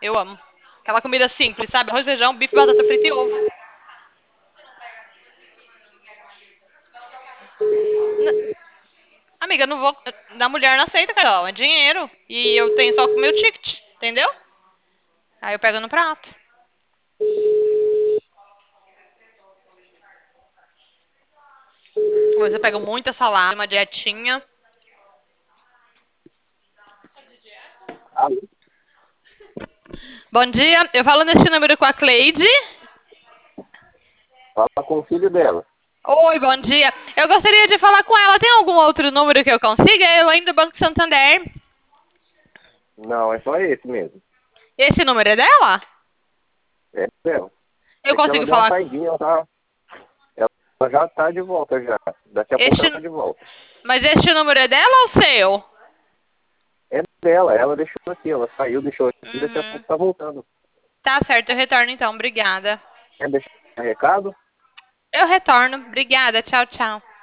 Eu amo. Aquela comida simples, sabe? Arroz, feijão, bife, batata frita e ovo. Amiga, não vou. Da mulher não aceita cartão, é dinheiro. E eu tenho só com o meu ticket, entendeu? Aí eu pego no prato. Hoje eu pego muita salada, uma dietinha. Alô? Bom dia, eu falo nesse número com a Cleide. Fala com o filho dela. Oi, bom dia. Eu gostaria de falar com ela. Tem algum outro número que eu consiga? Eu ainda do Banco Santander. Não, é só esse mesmo. Esse número é dela? É dela. Eu É que ela consigo deu uma falar. saidinha, ela já tá de volta já. Daqui a pouco ela tá Este... de volta. Mas este número é dela ou seu? É dela, ela deixou aqui, ela saiu, deixou aqui, daqui a Uhum. pouco tá voltando. Tá certo, eu retorno então. Obrigada. Quer deixar recado? Eu retorno. Obrigada. Tchau, tchau.